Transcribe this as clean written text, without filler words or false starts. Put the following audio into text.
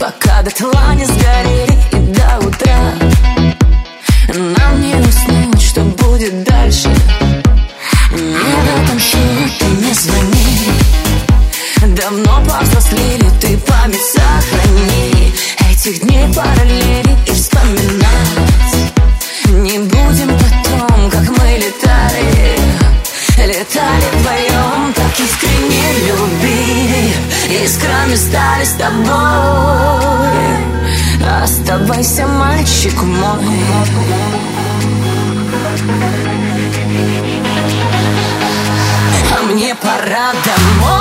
пока дотла не сгорели и до утра. Нам не уснуть, что будет дальше. Не в этом счет, ты не звони. Давно повзрослели, ты память сохрани. Этих дней параллели и вспоминать не будем потом, как мы летали. Летали вдвоем, так искренне любили. Искрами стали с тобой. Оставайся, мальчик мой. А мне пора домой.